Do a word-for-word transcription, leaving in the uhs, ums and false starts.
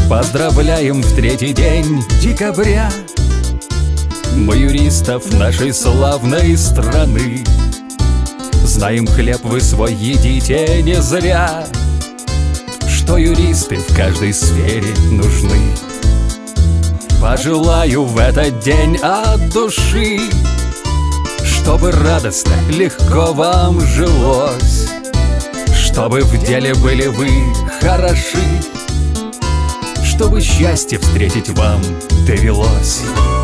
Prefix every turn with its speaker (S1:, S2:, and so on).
S1: Поздравляем в третий день декабря мы, юристов нашей славной страны. Знаем, хлеб вы свой едите не зря, что юристы в каждой сфере нужны. Пожелаю в этот день от души, чтобы радостно, легко вам жилось, чтобы в деле были вы хороши, чтобы счастье встретить вам довелось.